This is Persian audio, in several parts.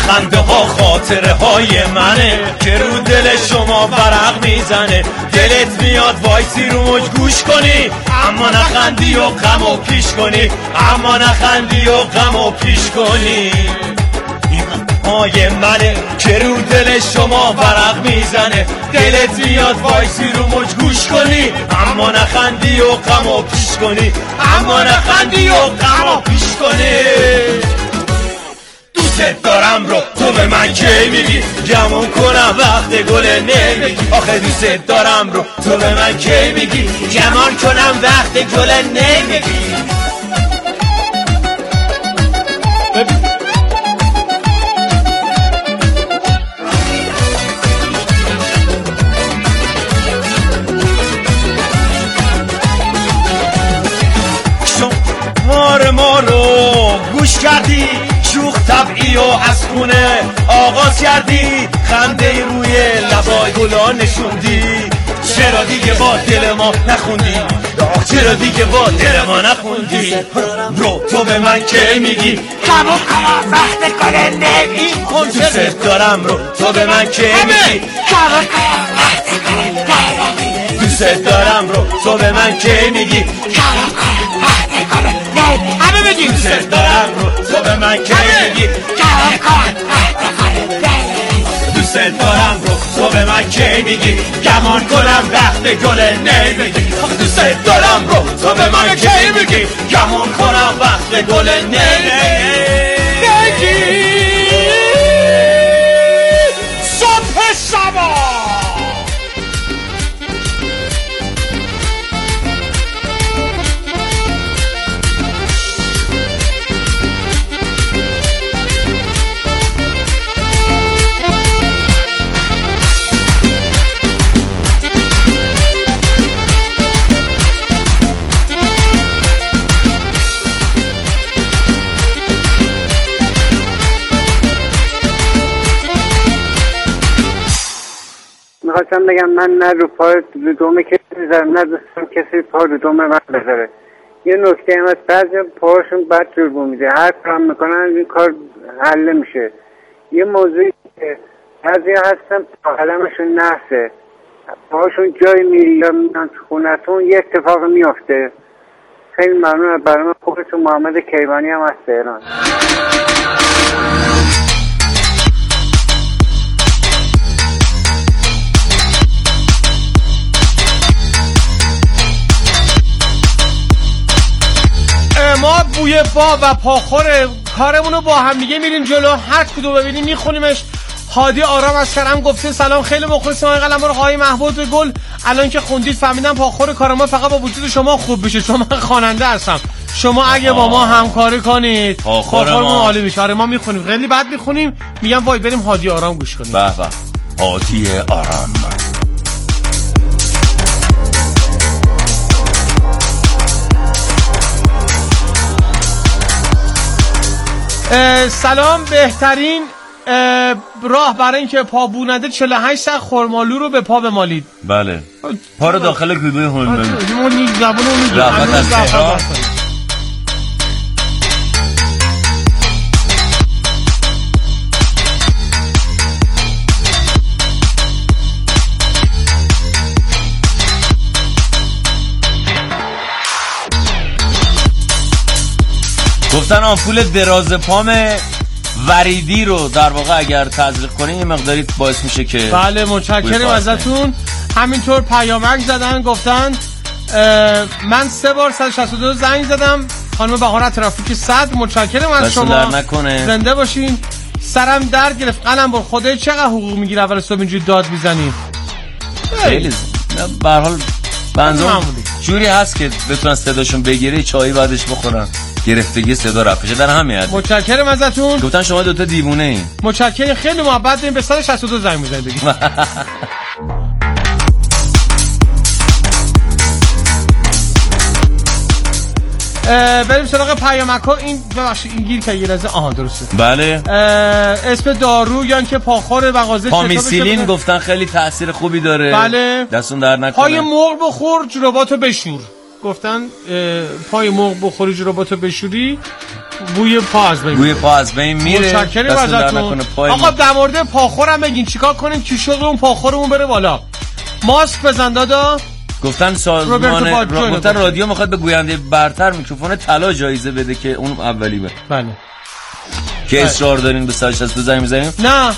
خنده ها خاطره های منه که رو دل شما ورق میزنه. دلت میاد وایسی رو موج گوش کنی اما نخندی و غم و پیش کنی، اما نخندی و غم و پیش کنی. های منه که رو دل شما ورق میزنه. دلت میاد وایسی رو موج گوش کنی اما نخندی و غم و پیش کنی، اما نخندی و غم و پیش کنی. دوست دارم رو تو به من کی میگی گمون کنم وقت گل نمیگی. آخه دوست دارم رو تو به من کی میگی گمان کنم وقت گل نمیگی. ما رو گوش کردی شوخ طبعی و از خونه آغاز کردی، خنده روی لبای گلا نشوندی. چرا دیگه با دل ما نخوندی؟ چرا دیگه با دل ما نخوندی؟ رو تو به من که میگی قبول کنم وقت گل نمیگی. دوست دارم رو تو به من که میگی قبول کنم وقت گل نمیگی. دوست دارم رو تو به من که میگی قبول کنم وقت گل نمیگی. همه بگیم دوست دارم رو تو به من که میگی قبول کنم وقت گل نمیگی. دوست دارم رو تو به من که میگی گمان کنم وقت گل نمیگی. دوست دارم رو تو به من که میگی گمان کنم وقت گل نمیگی. صبح شبا میخواستم بگم من نه رو پای رو دوم کسی میذارم نه دوستم کسی پا رو دوم من بذاره. یه نکته هم از بعضی پاهاشون بد جربو میده، هر کار میکنن این کار حل میشه. یه موضوعی که بعضی هستن قلمشون نحسه، پاهاشون جای میری یا میان تو خونتون یه اتفاق میافته. خیلی ممنون. برای من خوبتون محمد کیوانی هم از تهران. ما بوی پا و پاخور کارمونو با هم دیگه میریم جلو، هر کدوم ببینیم میخونیمش. هادی آرام از کرم گفته سلام، خیلی مخلصم آقای قلمرو آقای محمود گل. الان که خوندید فهمیدم پاخور کار ما فقط با وجود شما خوب بشه، چون من خواننده هستم. شما اگه با ما همکاری کنید پاخورمون عالی میشه. آره ما میخونیم، خیلی بد میخونیم. میگم وای بریم هادی آرام گوش کنیم. به به هادی آرام. سلام، بهترین راه برای اینکه پا بو نده 48 ساعت خرمالو رو به پا بمالید. بله پا رو داخل کلبه هرمون رفت از تهران. گفتن آمپول دراز پام وریدی رو در واقع اگر تزریق کنین یه مقداری باعث میشه که بله متشکرم ازتون. همینطور پیامک زدن گفتن من 3 بار 162 زنگ زدم خانم بهار ترافیک 100. متشکرم از شما، زنده باشین. سرم درد گرفت قلم بر خدای چقدر حقوق میگیره اول صبح اینجوری داد میزنی؟ خیلی به هر حال بنظرم جوری هست که بتونن صداشون بگیره، چایی بعدش بخورن گرفتگی صدا رفشه در همین حد. متشکرم ازتون. گفتن شما دوتا دیوونه این. متشکرم، خیلی محبت داریم. به 162 زنگ میزنید دیگه. بریم سراغ پیامک‌ها. این ببخشید این گیر که یه لحظه درسته. بله. اسم دارو یا اینکه پاخور مغازه پامیسیلین گفتن خیلی تاثیر خوبی داره. بله. دستون در نکنه. پای مرغ بخور جراباتو بشور. گفتن پای مرغ بخوری جراباتو بشوری بوی پا از بین میره. متشکریم ازتون. آقا در مورد پاخورم بگین چیکار کنیم که شغل اون پاخورمون بره بالا؟ ماسک بزن دادا. گفتن سازمان گفتن رادیو میخواد به گوینده برتر میکروفون طلا جایزه بده که اون اولی به. بله. که اصرار دارین به 162 زنگ میزنیم؟ نه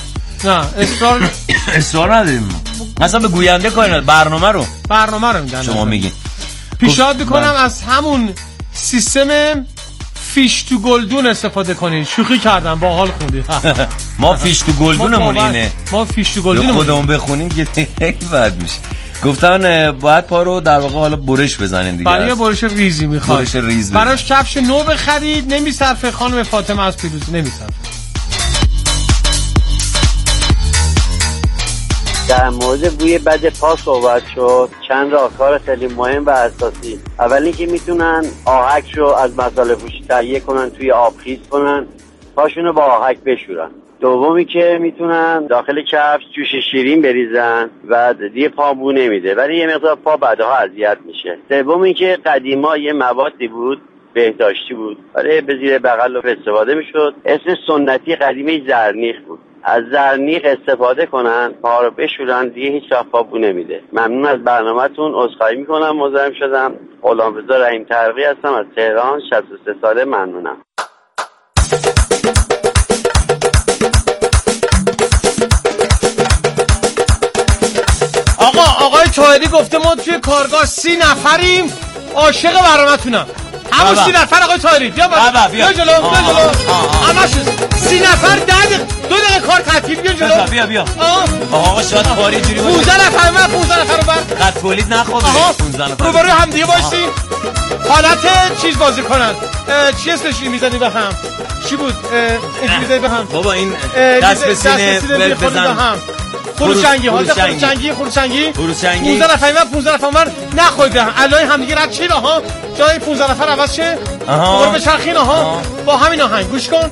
اصرار نداریم. مثلا به گوینده کاری برنامه رو میدن. شما میگین. پیشنهاد میکنم از همون سیستم فیش تو گلدون استفاده کنین. شوخی کردم باحال خوندی. ما فیش تو گلدونمون اینه. ما فیش تو گلدونمون خودمون بخونیم که خیلی بد میشه. گفتن باید پا رو در واقع حالا برش بزنین دیگه. برای برش ریزی میخواد. برش ریز براش کفش نو بخرید. نمیصرفه خانم فاطمه از پیروزی نمیصرفه. در مورد بوی بد پا صحبت شد. چند راهکار خیلی مهم و اساسی. اول اینکه میتونن آهک رو از مصالح پوشی تهیه کنن، توی آب خیس کنن، پاشون رو با آهک بشورن. دومی که میتونن داخل کفش جوش شیرین بریزن و دیگه پا بو نمیده، ولی یه مقدار پا بعدها اذیت میشه. سومی که قدیما یه موادی بود بهداشتی بود، ولی به زیر بغل رو استفاده میشد. اسم سنتی قدیمی زرنیخ بود. از زرنیخ استفاده کنن، پا رو بشورن، دیگه هیچ وقت پا بو نمیده. ممنون از برنامه‌تون. عذرخواهی میکنم مزاحم شدم. غلامرضا رحیم ترقی هستم از تهران. 63 ساله. ممنونم. آقای طاهری گفته ما توی کارگاه 30 نفریم عاشق برنامه‌تونم. همون 30 نفر آقای طاهری بیا جلو همشون 30 نفر 2 دقیقه کار تعطیل. بیا جلو بیا آقا شاید کاری جوری باشه 15 نفر من 15 نفر رو بر خط تولید نخوابه 15 نفر روبروی هم دیگه باشیم. حالت چیز بازی کنن. چی اسمش میزنی به هم؟ چی بود؟ اینجوری میزنی به هم. بابا این دست به سینه بزن. خروشنگی 15 نفر من 15 نفر من نخویده علای هم دیگه رد چیه ها جای 15 نفر عوض شه دوباره به چرخین ها با همین آهنگ گوش کن.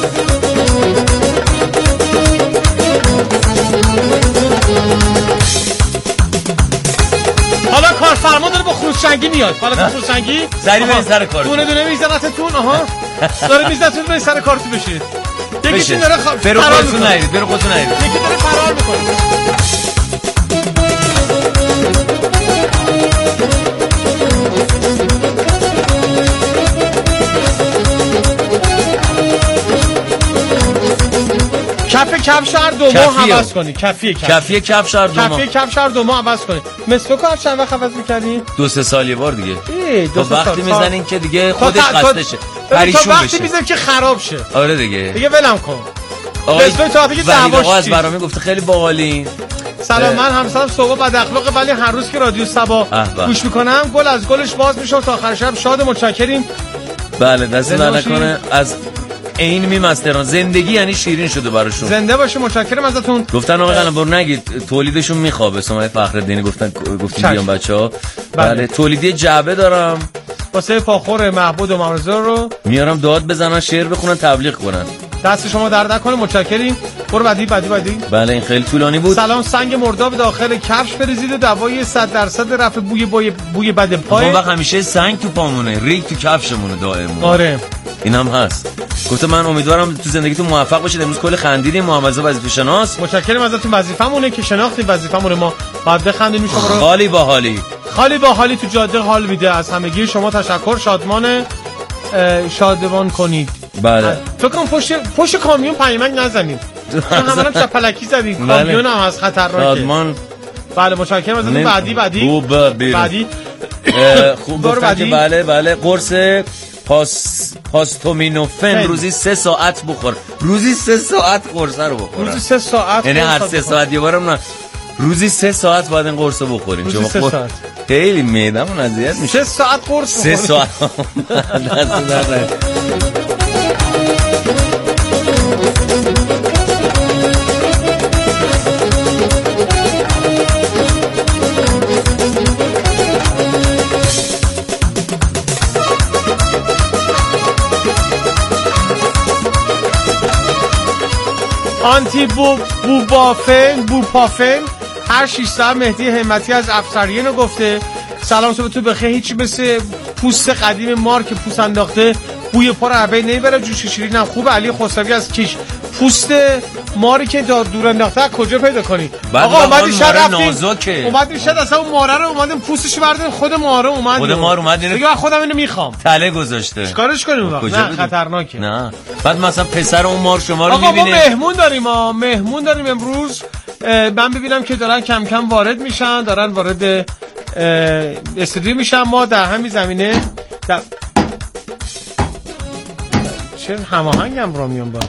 حالا کارفرما داره با خروشنگی میاد. حالا خروشنگی سری برید سر کار. دونه میزنتتون. داره میزنتون برید سر کارتون بشید. یکیشون داره برو خودتون نرید. یکی داره فرار میکنه. کفش هر 2 ماه عوض کنی. کفی کفش هر 2 ماه عوض کنی. مسواک هر چند وقت عوض می‌کردی؟ 2-3 سال یه بار دیگه. 2 سال وقتی میزنین که دیگه خودش خسته شه. پریشون بشه. وقتی میذاری که خراب شه. آره دیگه ولم کن. مسواک تا وقتی که دعواش از برنامه گفته خیلی باحالین. سلام من همسرم صبح بد اخلاقه ولی هر روز که رادیو صبا گوش میکنم گل از گلش باز میشه تا آخر شب. شاد متشکریم. بله دست در نکنه. از این میمستران زندگی یعنی شیرین شده براشون. زنده باشه. متشکرم ازتون. گفتن آقا قلم برو نگید تولیدشون میخوابه. سمای فخرالدینی گفتیم بیان بچه‌ها. بله تولیدی جعبه دارم واسه پاخور محبود و مامرزا رو میارم داد بزنن شعر بخونن تبلیغ کنن. دست شما درد نکنه. متشکریم. برو بعدی. بله این خیلی طولانی بود. سلام سنگ مرداب داخل کفش بریزید و دوای 100% رفع بوی بد پای. اون وقت همیشه سنگ تو پامونه ریگ تو کفشمونه دائم. آره اینم هست. گفتم من امیدوارم تو زندگیتون موفق باشید. امروز کلی خندیدیم. محمد وظیفه شناس. متشکرم ازتون. وظیفه‌مونه که شناختید وظیفه‌مونه. ما باید بخندیم شما رو. خالی با حالی تو جاده حال میده. از همگی شما تشکر. شادمان کنید. بله فکر کنم پشت کامیون پیمک نزنید. همونم چپلکی زدید. کامیون هم از خطرناکه. شادمان. بله متشکرم ازتون. بعدی خوب گفتن که بله قرص پاستومینوفن روزی 3 ساعت بخور. روزی 3 ساعت قرص رو بخور. روزی 3 ساعت یعنی هر 3 ساعت یه بارم نه. روزی 3 ساعت باید این قرص رو بخوریم. چون خیلی معده‌مون اذیت میشه. 3 ساعت قرص 3 ساعت دست در آنتی بوپافن هر 6 ساعت. مهدی همتی از افسریه رو گفته. سلام صبح تو بخیر. هیچی مثل پوست قدیم مار که پوست انداخته بوی پا رو عبی نمیبره. جوش شیرین هم خوبه. علی خسروی از کیش. پوست ماری که دور انداخته کجا پیدا کنی؟ آقا اومدی شب رفتیم اومدی شب اصلا اون ماره رو اومدیم پوستش بردیم خود ماره اومد. خود مار اومد دیگه خودم اینو میخوام. تله گذاشته. چیکارش کنیم وقت؟ نه خطرناکه. نه بعد مثلا پسر اون مار شما رو میبینه. آقا ما مهمون داریم امروز. من ببینم که دارن کم کم وارد میشن، دارن وارد استودیو میشن. ما در همین زمینه چه هماهنگم را میام با.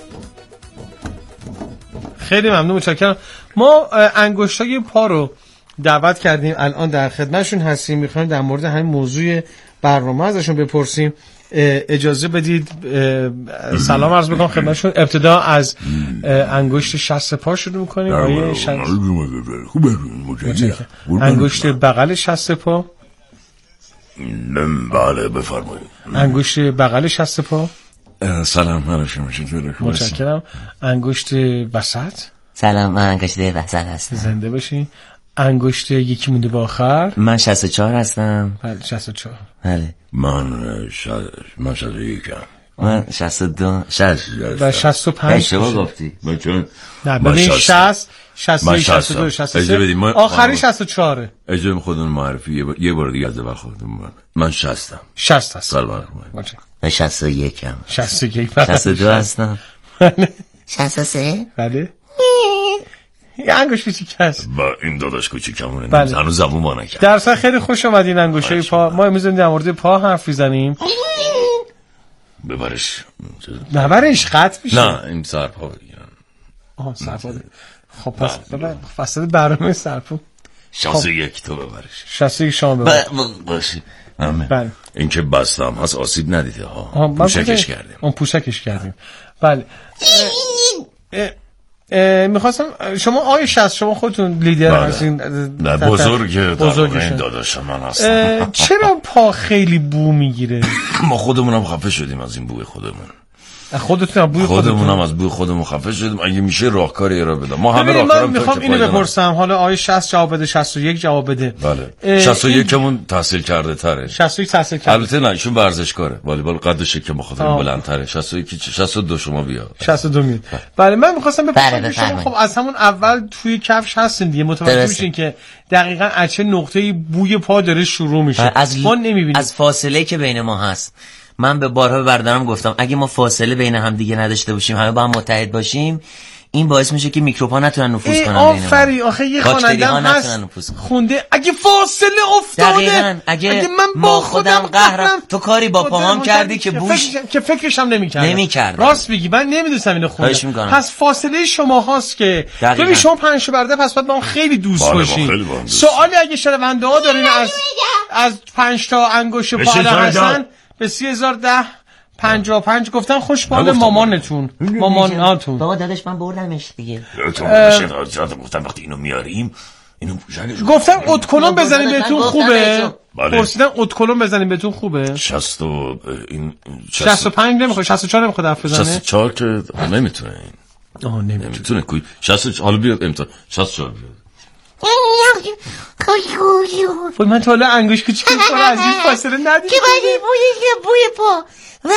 خیلی ممنون متشکرم. ما انگشتای پا رو دعوت کردیم، الان در خدمتشون هستیم. میخوایم در مورد همین موضوع برنامه ازشون بپرسیم. اجازه بدید سلام عرض بکنم خدمتشون. ابتدا از انگشت شست پا شروع میکنیم. انگشت بغل شست پا. بله بفرمایید. انگشت بغل شست پا. سلام علیکم. متشکرم. انگشت وسط. سلام، من انگشت وسط هستم. زنده باشین. انگشت یکی مونده به آخر. من 64 هستم. بله 64. بله من 61 ام. من 62 و 65 اشتباه گفتی. نه ببین 60 61 62 63 آخری 64. اجازه خودتون معرفی یه بار دیگه از خودتون. من 60 ام. 60 هستم. سلام علیکم. من 61 ام. 61 62 هستم. 63 بله. یه انگشت کوچیک هست. با این داداش کوچیکمونه هنوز زبون ما نکرد. درسا خیلی خوش اومدین انگشتای پا. ما امروز در مورد پا حرف میزنیم. ببرش قطع میشه. نه این سرپا بگیرن. سرپا. خب پس ببر فصل برنامه سرپا 61 تو ببرش. 61 شما ببر. باشی. بله. این که بستم هست آسیب ندیده ها. پوشکش کردیم. اون پوشکش کردیم. بله. میخواستم شما آقای 60 شما خودتون لیدر هستین. نه بزرگ داداش من هستم. چرا پا خیلی بو میگیره؟ ما خودمونم خفه شدیم از این بوی خودمون. خودمون هم از بوی خودمون خفه شدیم. اگه میشه راهکاری ارائه بدم. ما همه راهکارم میخوام اینو بپرسم. حالا آقای 60 جواب بده 61 جواب بده. بله 61 مون تحصیل کرده تره. 61 تحصیل کرده. البته نه ایشون ورزشکاره. والیبال قدشه که بخاطر بلندتره. 61 62 شما بیا. 62 میاد. بله من میخواستم بپرسم شما خب از همون اول توی کفش هستین دیگه متوجه میشین که دقیقاً از چه نقطه‌ای بوی پا داره شروع میشه. ما نمیبینیم. از فاصله که بین ما هست. من به بارها به برادرم گفتم اگه ما فاصله بین هم دیگه نداشته باشیم، همه با هم متحد باشیم، این باعث میشه که میکروب‌ها نتونن نفوذ کنن. آفرین. آخه یه خواننده هست خونده اگه فاصله افتاده اگه من با خودم قهرم تو کاری با پاهام کردی که فکرش هم نمی‌کردم. راست میگی من نمی‌دونستم اینو خونده. پس فاصله شما هاست که ببین شما پنج برده پس باید با هم خیلی دوست باشین. سوالی اگه شنونده‌ها دارین از 5 تا انگشت پا هستن به 3010 55 گفتن خوشبال مامانتون ماماناتون. بابا داداش من بردمش دیگه. گفتم وقتی اینو میاریم اینو پوشنگش گفتن ادکلون بزنیم بهتون خوبه. پرسیدن ادکلون بزنیم بهتون خوبه. 60 این 65 نمیخواد 64 نمیخواد حرف بزنه. 64 که نمیتونه این. نمیتونه کوی 60 حالا بیا امتحان 64 وای من تا حالا انگشت کوچیک پا از این فاصله ندیدم. که ولی بوی پا و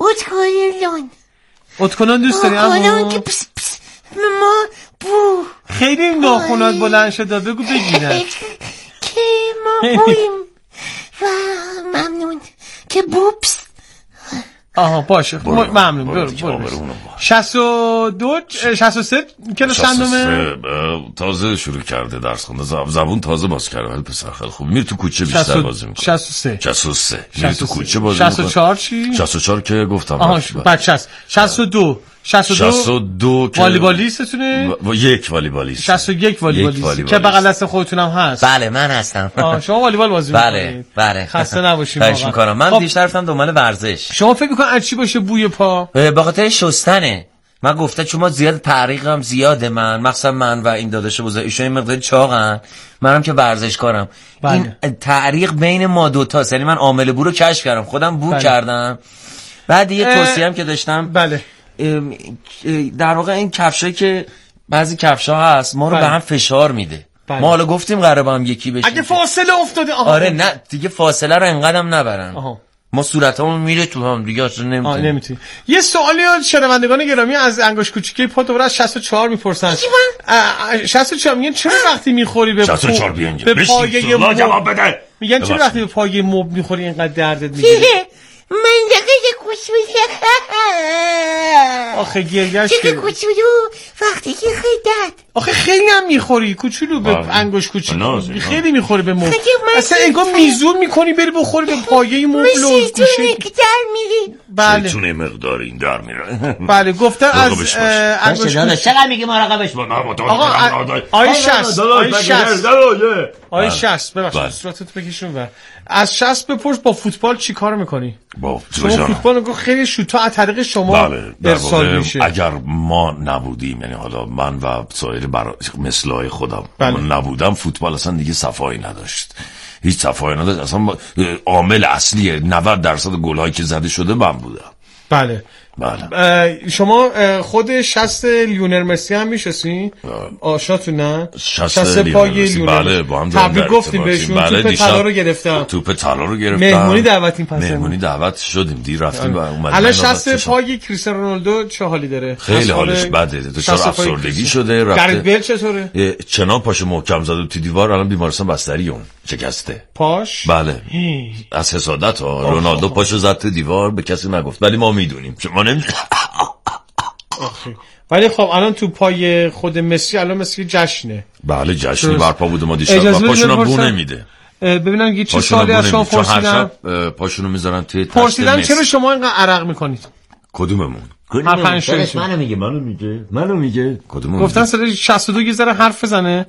اتکلون دوست داری اما اتکلون که پس ما بو خیلی ناخونات بلند شده بگو بگیرن که ما بویم و ممنون که بو پس. آها باشه ممنون برو 62 63 کلاس چندمه؟ تازه شروع کرده درس خونده زبون تازه باز کرده ولی پسر خیلی خوب میره تو کوچه بیشتر بازی میکنه. 63 میره تو کوچه بازی میکنه. 64 چی؟ 64 که گفتم آها بچه 62 والیبالیستتونه؟ یک والیبالیست 61 والیبالیست که بغل دست خودتونم هست. بله من هستم. شما والیبال بازی میکنید؟ بله خسته نباشید. خواهش میکنم. من دیشب رفتم دنبال ورزش. شما فکر میکنید از چی باشه بوی پا؟ به خاطر شستنه. من گفته چون ما زیاد تعریقم زیاده مخصوصا من و این داداش بزرگ ایشون این مقدار چاقن منم که ورزشکارم. این تعریق بین ما دوتاست. یعنی من عامل بو رو کشف کردم خودم بو کردم. بعد یه توصیه هم که داشتم بله در واقع این کفشایی که بعضی کفشا هست ما رو به هم فشار میده. ما حالا گفتیم قراره با هم یکی بشیم اگه فاصله افتاده آره نه دیگه فاصله رو انقدرم نبرن. ما صورتامون میره تو هم دیگه اصلا نمیتونی. یه سوالی شنوندگان گرامی از انگشت کوچیکه پا دوباره از 64 میپرسن. 64 میگن چرا وقتی میخوری به 64 به پایه مبل جواب بده. میگن چرا وقتی به پایه مبل میخوری اینقدر دردت میگیره؟ منطقه کوچولو. آخه گرگش چه کوچولو وقتی که خیدت. آخه خیلی هم میخوری کوچولو به انگشت کوچولو خیلی میخوری به مبل. اصلا انگار میزون میکنی بری بخوری به پایه مبل و گوشه که در میری. بله چونه مقدار این در میره. بله گفتن از انگشت کوچولو چقدر میگه مراقبش باش. آقا آی 60 ببخشید صورتت بکشون و از 60 بپرس با فوتبال چی کار میکنی؟ با شما فوتبال نگو خیلی شوتا از طریق شما ارسال میشه. اگر ما نبودیم، یعنی حالا من و سایر مثلای خودم من نبودم، فوتبال اصلا دیگه صفایی نداشت، هیچ صفایی نداشت اصلا. عامل اصلی 90% گل‌هایی که زده شده من بودم. بله. شما خود 60 لیونر مسی هم میشناسین؟ آشناتون نه؟ 60 پای لیونر. بله با هم تبریک گفتیم بهشون. توپ طلا رو گرفتن. توپ طلا رو گرفتن. مهمونی دعوتیم پس. مهمونی دعوت شدیم، دیر رفتیم و اومدیم. الان 60 پای کریستیانو رونالدو چه حالی داره؟ خیلی حالش بده. دچار افسردگی شده. گرت بیل چطوره؟ چنان پاشو محکم زده تو دیوار، الان بیمارستان بستری اون شکسته. پاش؟ بله. از حسادت ها رونالدو پاشو زد تو دیوار، به کسی نگفت ولی ما میدونیم. شما نمیدونید. ولی خب الان تو پای خود مسی الان مسی جشنه. بله جشنی برپا بوده ما دیشب و پاشون هم بو نمیده. ببینم یه چه سوالی از شما پرسیدن. پاشونو میذارن توی تشت. پرسیدن چرا شما اینقدر عرق میکنید؟ کدوممون؟ منو میگه کدوممون؟ گفتن سال 62 یه ذره حرف بزنه.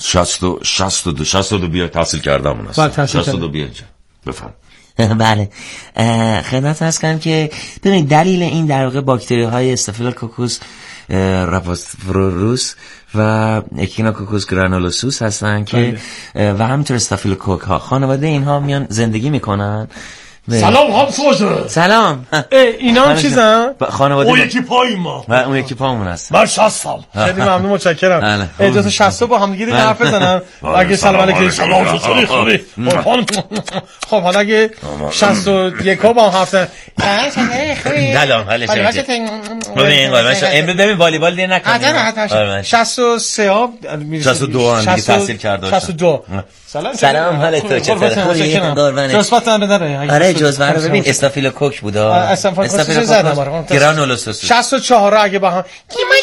62 بیا تحصیل کردم اون است. 62 بیا اینجا. بفهم. بله خدمت هست کنم که ببینید دلیل این در واقع باکتری های استافیلوکوکوس راپاستروروس و اکینوکوکوس گرانولوسوس هستن که و همینطور استافیلوکوک ها خانواده اینها میان زندگی میکنن. سلام حافظ. سلام. اینا هم چیزن؟ خانواده اون یکی پای ما و اون یکی پامون هست. من 60 سال. خیلی ممنون متشکرم. اجازه 60 با هم دیگه حرف بزنن. اگه سلام علیکم سلام خوبی. خب حالا اگه 61 با هم حرف سلام حالش ببین ببین والیبال دیگه نکنیم. 63 ها 62 هم دیگه تحصیل کرده. 62 سلام حالت تو چطوره؟ خوبی؟ قربانت. جزوه‌تون بداره. آره جزوه رو ببین استافیلوکوک بود. استافیلوکوک گرانولوسوس 64 اگه با هم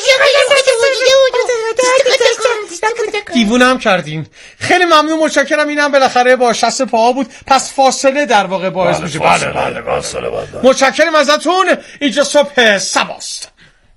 دیوونه هم کردین. خیلی ممنون متشکرم. اینم بالاخره با 60 پاها بود، پس فاصله در واقع باعث میشه. بله فاصله. متشکرم ازتون. اینجا صبح سباست.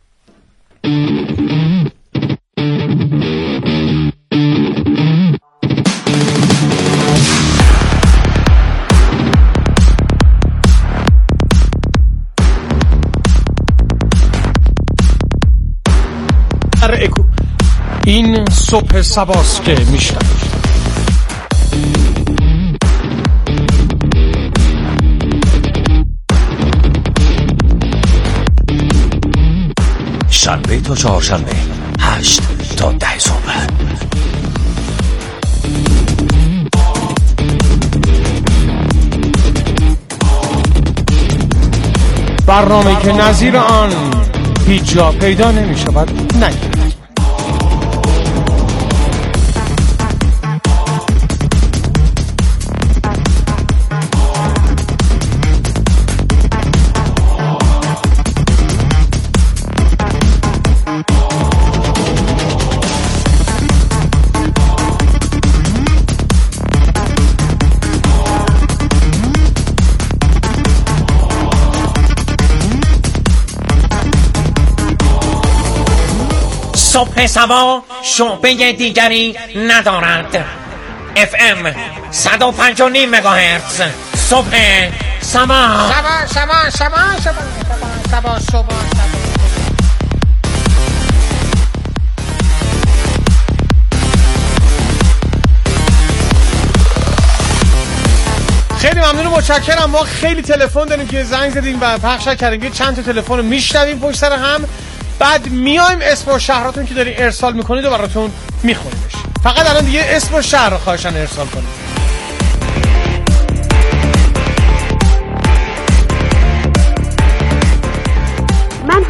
این صبح سباست که میشنم. شنبه تا چهارشنبه 8 تا 10 صبح. برنامه‌ای که نظیر آن هیچ جا پیدا نمی‌شود نگیرید. صبح سبا شعبه دیگری ندارد. FM 105.9 مگاهرتز. صبح سبا. خیلی ممنون و متشکرم. ما خیلی تلفن داریم که زنگ زدیم و پخش کردیم. چند تا تلفن رو میشنویم پشت سر هم، بعد میایم اسم و شهراتون که داری ارسال میکنید و براتون میخونیمش. فقط الان دیگه اسم و شهر رو خواهشن ارسال کنید.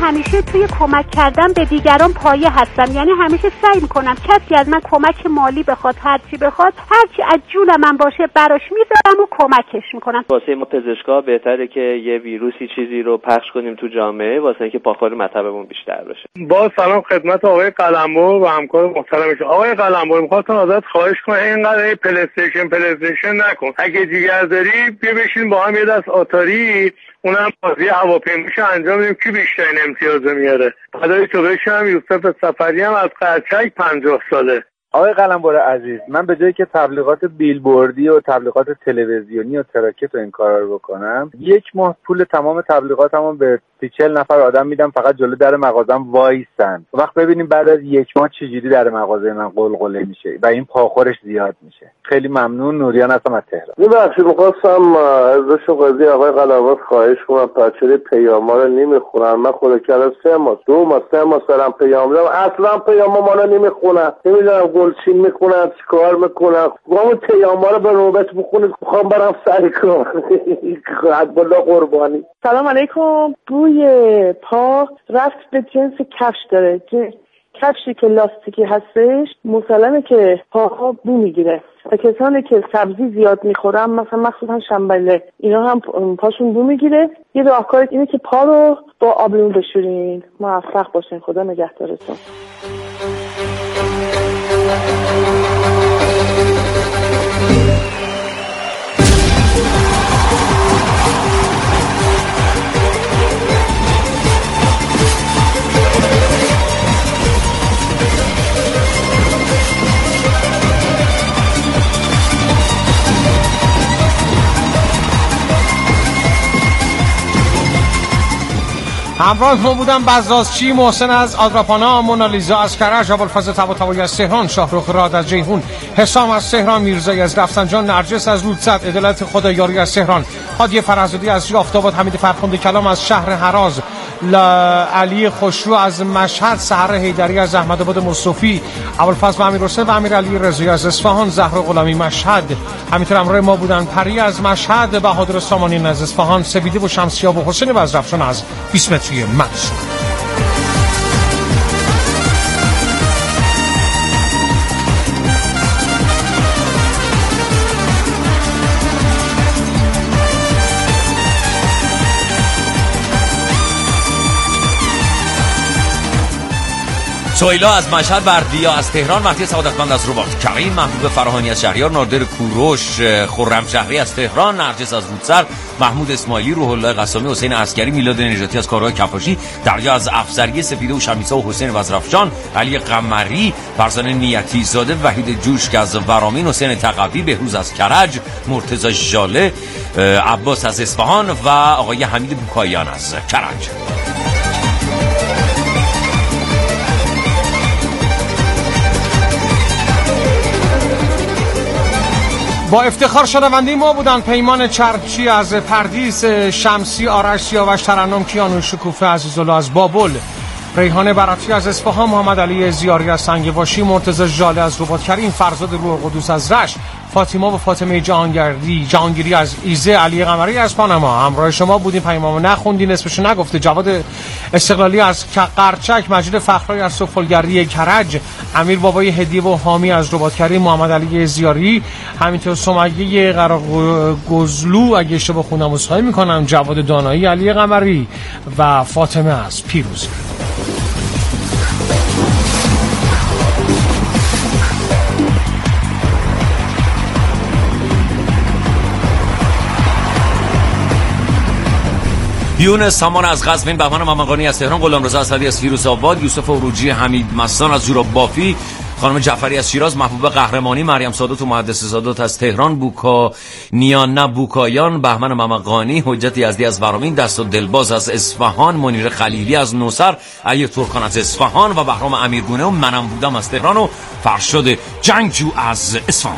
همیشه توی کمک کردن به دیگران پایه هستم، یعنی همیشه سعی میکنم کسی از من کمک مالی بخواد، هرچی بخواد، هرچی از جون من باشه براش میذارم و کمکش میکنم. واسه ما پزشکا بهتره که یه ویروسی چیزی رو پخش کنیم تو جامعه واسه اینکه پاخور مطبمون بیشتر بشه. با سلام خدمت آقای قلمرو و همکار محترمش. آقای قلمرو می‌خواستم ازت خواهش کنم اینقدر پلی استیشن نکن. اگه جیگر داری بیا بشین با هم یه دست آتاری، اونم بازی هواپیماشو انجام بدیم که بیشترین امتیاز میاره. فدای تو بشم. یوسف سفری هم از قرچک 50 ساله. آقای قلمرو عزیز، من به جایی که تبلیغات بیلبوردی و تبلیغات تلویزیونی و تراکت و این کارا رو بکنم، 1 ماه پول تمام تبلیغاتمو به 40 نفر آدم میدم فقط جلو در مغازم وایسن. وقت ببینیم بعد از 1 ماه چجوری در مغازه من قلقله میشه و این پاخورش زیاد میشه. خیلی ممنون. نوریان هستم از تهران. ببخشید می‌خواستم از قضیه آقای قلمرو خواهش کنم بچه‌ی پیاما رو نمیخونن. من خود کلا 3 ماه 2 ماه 3 ماه سرم پیام دادم، اصلا پیاما ما رو نمیخونن. نمیدونم گلچین میکنن چیکار میکنن. همون پیاما رو به نوبت بخونید. میخوام برم سر کار. خدا قربانی. سلام علیکم. بوی پا رفت به جنس کفش داره. کفشی که لاستیکی هستش مسلمه که پاها بو میگیره و کسانی که سبزی زیاد میخورن مثلا مخصوصا شنبله اینا هم پاشون بو میگیره. یه راهکار اینه که پا رو با آبلیمو بشورین. موفق باشین. خدا نگهدارتون. همراه ما بودن بزازچی، محسن از آدراپانا، مونالیزا از کرج، ابوالفضل طباطبایی از تهران، شاهرخ راد از جیهون، حسام از تهران، میرزایی از رفسنجان، نرجس از رودزد، عدالت خدایاری از تهران، هادی فرزادی از یافت‌آباد، حمید فرخنده کلام از شهر هراز، علی خوشرو از مشهد، سحر حیدری از احمدآباد مصطفی، ابوالفضل و امیرحسین و امیرعلی رضایی از اصفهان، زهرا غلامی مشهد. همینطور همراه ما بودن پری از مشهد، بهادر سامانی از اصفهان، سویده و شمسیاب و حسین بزرفشان از 20 متری مرز. سویلا از مشهد، بردیا از تهران، مهدی سعادتمند از رباط، کریم، محبوب فراهانی از شهریار، نادر کوروش، خرم شهری از تهران، نرجس از رودسر، محمود اسماعیلی، روح الله قسامی، حسین عسکری، میلاد نژاتی از کارهای کفاشی، دریا از افسری، سپیده و شمیسا و حسین بزرفشان، علی قمری، فرزانه نیتی زاده، وحید جوشک از ورامین، حسین تقوی، بهروز از کرج، مرتضی ژاله، عباس از اصفهان و آقای حمید بوکایان از کرج. با افتخار شنونده ما بودن پیمان چرچی از پردیس، شمسی آرش سیاوش، ترنم کیانوش، شکوفه عزیزالله از بابل، ریحانه برافی از اصفهان، محمد علی زیاری از سنگواشی، مرتضی ژاله از رباط، کریم فرزاد روح القدس از رشت، فاطمه و فاطمه جهانگیری از ایزه، علی قمری از پاناما. همراه شما بودیم. پیاممو نخوندین، اسمشو نگفته. جواد استقلالی از قرچک، مجید فخرایی از سفالگری کرج، امیر بابای هدیه و حامی از رباط کریم، محمد علی زیاری، همینطور سمیه قراگزلو اگه اشتباه خوندم عذرخواهی میکنم، جواد دانایی، علی قمری و فاطمه از پیروزی. یونس سامان از قزوین، بهمن ممقانی از تهران، غلامرضا اسدی از فیروزآباد، یوسف اوروجی، حمید مستان از جوراب بافی، خانم جعفری از شیراز، محبوب قهرمانی، مریم سادات و مهندس سادات از تهران، بوکایان بوکایان، بهمن ممقانی، حجت یزدی از ورامین، دست و دلباز از اصفهان، منیر خلیلی از نوسر، علی ترکان از اصفهان و بهرام امیرگونه و منم بودم از تهران و فرشاد جنگجو از اصفهان.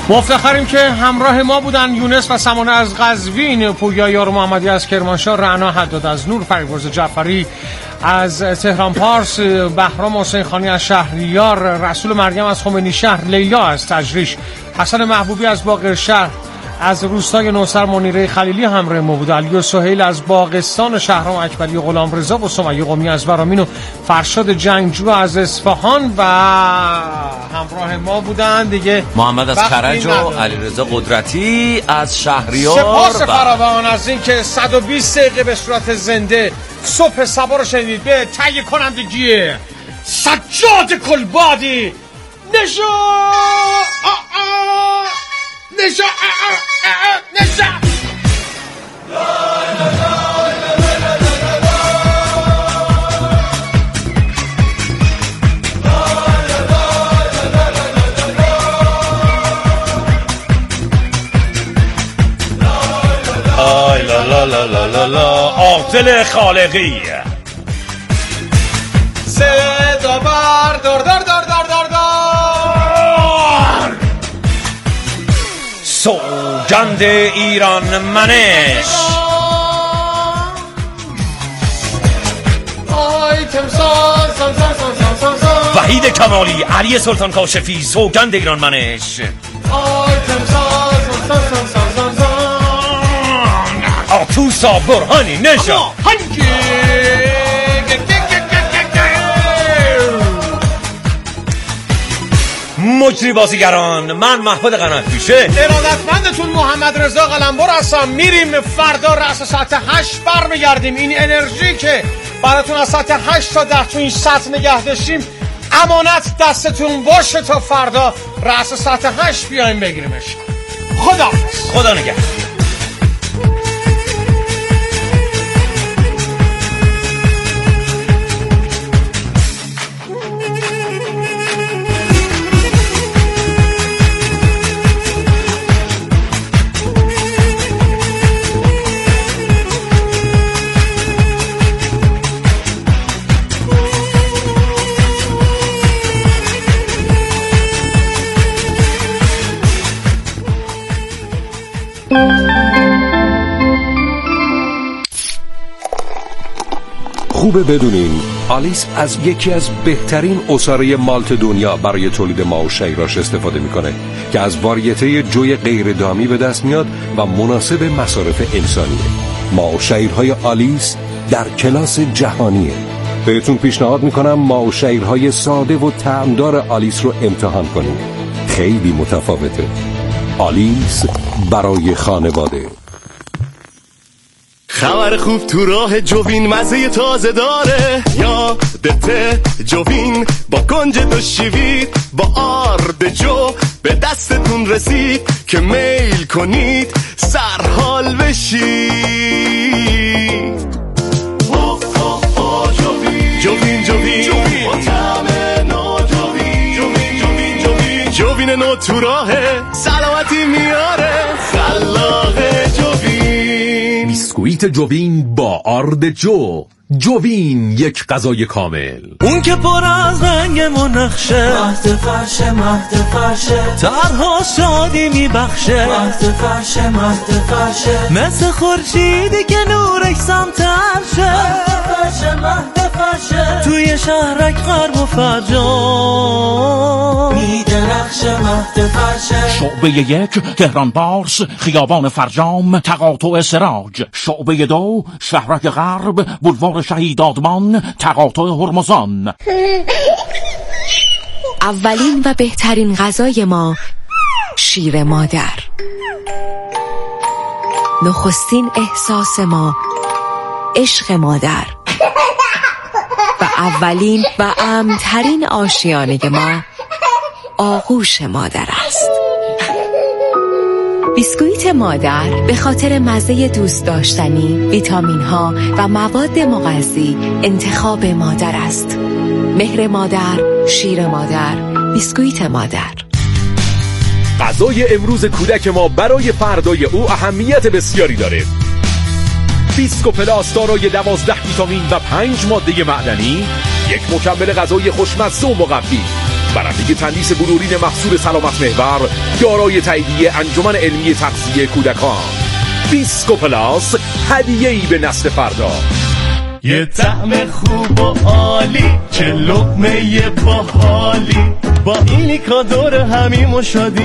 مفتخریم که همراه ما بودن یونس و سمانه از قزوین، پویا یار محمدی از کرمانشاه، رعنا حداد از نور، فریبرز جعفری از تهران پارس، بهرام حسین خانی از شهریار، رسول مریم از خمینی شهر، لیلا از تجریش، حسن محبوبی از باقر شهر، از روستای نوسر منیره خلیلی همراه ما بود، علی و سهیل از باغستان، شهرام اکبری و غلام رضا و سمیه قمی از برامین و فرشاد جنگجو از اصفهان و همراه ما بودن دیگه محمد از کرج و علیرضا قدرتی از شهریار. سپاس فراوان از این که 120 دقیقه به صورت زنده صبح صبا رو شنیدید. به تهیه کنندگی سجاد کلبادی نشا نشا نشا آی لا لا لا لا لا لا عادل خالقی صدا بر دار دار دار دار دار دار سوگند ایران منش وحید کمالی، علی سلطان کاشفی، سوگند ایران منش آتوسا برهانی نشا مجری بازیگران، من محمود قنات‌پیشه، ارادتمندتون محمد رضا قلمبر هستم. میریم فردا رأس ساعت 8 برمیگردیم. این انرژی که براتون از ساعت 8 تا 10 تو این سطح نگه داشتیم امانت دستتون باشه تا فردا رأس ساعت 8 بیایم بگیریمش. خدا نگه. خوبه بدونین آلیس از یکی از بهترین عصاره مالت دنیا برای تولید ماو شیراش استفاده میکنه که از واریته جوی غیر دامی به دست میاد و مناسب مصارف انسانیه. ماو شیرهای آلیس در کلاس جهانیه. بهتون پیشنهاد میکنم ماو شیرهای ساده و طعمدار آلیس رو امتحان کنید. خیلی متفاوته. آلیس برای خانواده. خبر خوب تو راه جوین مزه تازه داره، یادته جوین با کنج دو شیوید با آرد جو به دستتون رسید که میل کنید سرحال بشید. جوین جوین با طعم نو جوین نو تو راهه، سلامتی میاره خلاقه جوین. بیسکویت جوین با آرد جوین یک غذای کامل. اون که پر از رنگ منخشه، مهد فرشه ترها شادی میبخشه، مهد فرشه مثل خورشیدی که نورش سمتر شه، مهد فرشه توی شهرک غرب و فرجام میدرخشه، مهد فرشه. شعبه 1 تهران پارس خیابان فرجام تقاطع سراج. شعبه 2 شهرک غرب بولوار شهید آدمان تقاطع هرمزان. اولین و بهترین غذای ما شیر مادر. نخستین احساس ما عشق مادر و اولین و امن‌ترین آشیانه ما آغوش مادر است. بیسکویت مادر به خاطر مزه دوست داشتنی، ویتامین ها و مواد مغذی انتخاب مادر است. مهر مادر، شیر مادر، بیسکویت مادر. غذای امروز کودک ما برای فردای او اهمیت بسیاری داره. بیسکو پلاس دارای 12 ویتامین و 5 ماده معدنی، یک مکمل غذای خوشمزه و مقوی. برنده تندیس بلورین محصول سلامت محور دارای تاییدیه انجمن علمی تغذیه کودکان. بیسکو پلاس، هدیه‌ای به نسل فردا. یه طعم خوب و عالی، چه لقمه باحالی، با اینی کادور همیم و شادی.